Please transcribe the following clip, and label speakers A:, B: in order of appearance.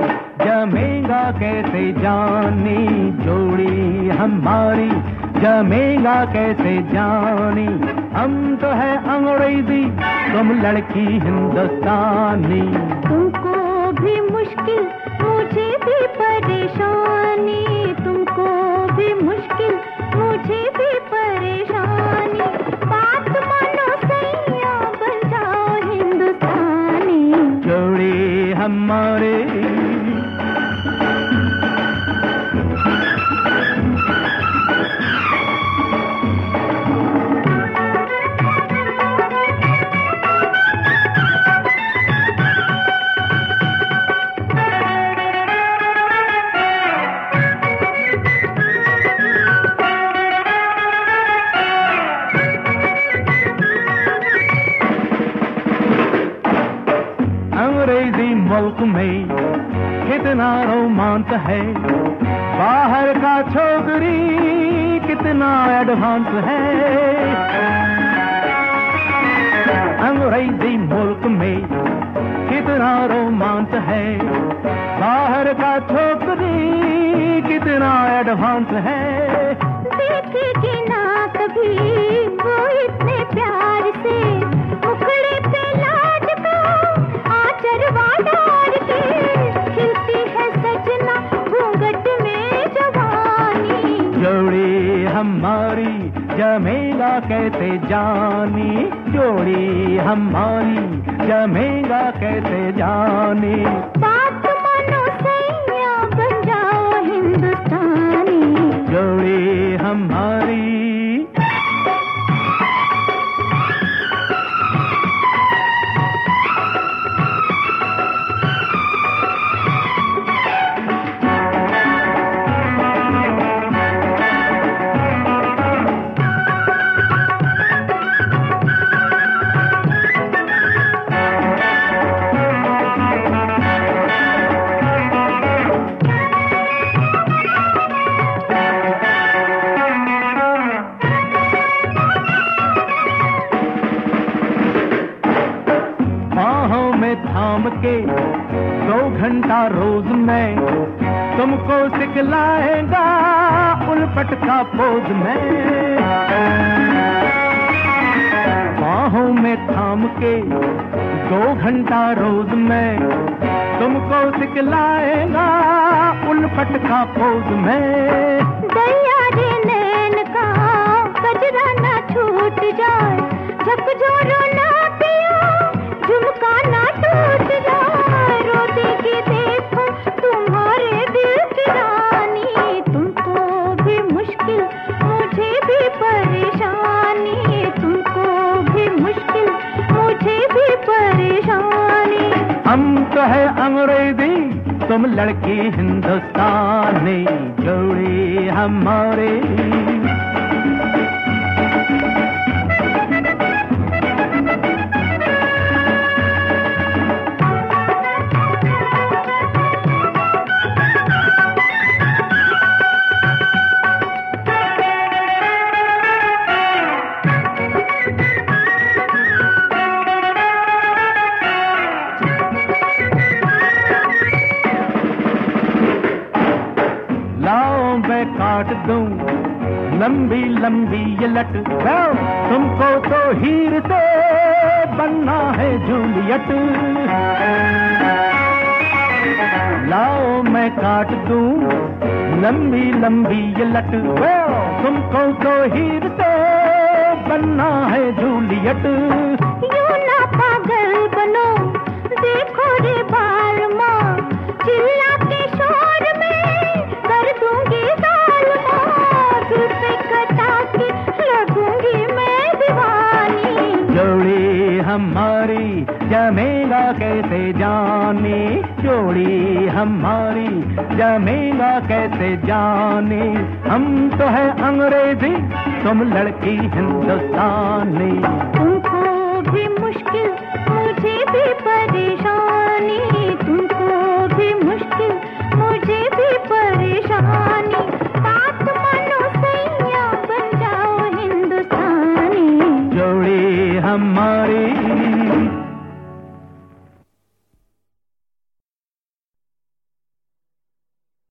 A: जमेगा कैसे जानी जोड़ी हमारी, जमेगा कैसे जानी। हम तो है अंग्रेजी, तुम लड़की हिंदुस्तानी।
B: तुमको भी मुश्किल, मुझे भी परेशानी, तुमको भी मुश्किल, मुझे भी परेशानी। बात मानो सैया, बन जाओ हिंदुस्तानी।
A: जोड़ी हमारे अंग्रेजी मुल्क में कितना रोमांच है, बाहर का छोकरी कितना एडवांस है। अंग्रेजी मुल्क में कितना रोमांच है, बाहर का छोकरी कितना एडवांस है।
B: देखेगी ना कभी वो इतने प्यार से, मुखड़े पे लाज का आचरवा डाल के, खिलती है सजना घूंघट में जवानी।
A: जोड़ी हमारी जमेगा कैसे जानी, जोड़ी हमारी जमेगा कैसे जानी।
B: बात मानो सैया, बन जाओ हिंदुस्तानी।
A: जोड़ी हमारी थाम के 2 घंटा रोज में तुमको सिखलाएगा उलपट का पोज में। बाहों में थाम के 2 घंटा रोज में तुमको सिखलाएगा उलपट का पोज में।
B: दया रे नैन का कजरा ना छूट जाए, झकझोरो ना पिया, झुमका ना टूट जाए। रो देगी देखो तुम्हारे दिल की रानी। तुमको भी मुश्किल, मुझे भी परेशानी, तुमको भी मुश्किल, मुझे भी परेशानी।
A: हम तो है अंग्रेजी, तुम लड़की हिंदुस्तानी। जोड़ी हमारी काट दूं लंबी लंबी ये लट, तुमको तो हीर से बनना है जूलियट। लाओ मैं काट दूं लंबी लंबी ये लट, तुमको तो हीर से बनना है जूलियट।
B: यूं ना पागल बनो, देखो रे बाल माँ, चिल्ला के शोर में कर दूंगी साल माँ, दिल पे कटा के लगूंगी मैं दीवानी।
A: जोड़ी हमारी जमेगा कैसे जानी, जोड़ी हमारी जमेगा कैसे जानी। हम तो है अंग्रेजी, तुम लड़की हिंदुस्तानी।
B: तुमको भी मुश्किल, मुझे भी परेशानी, तुमको भी मुश्किल, मुझे भी परेशानी। बात मानो सैया, बन जाओ हिंदुस्तानी।
A: जोड़ी हमारी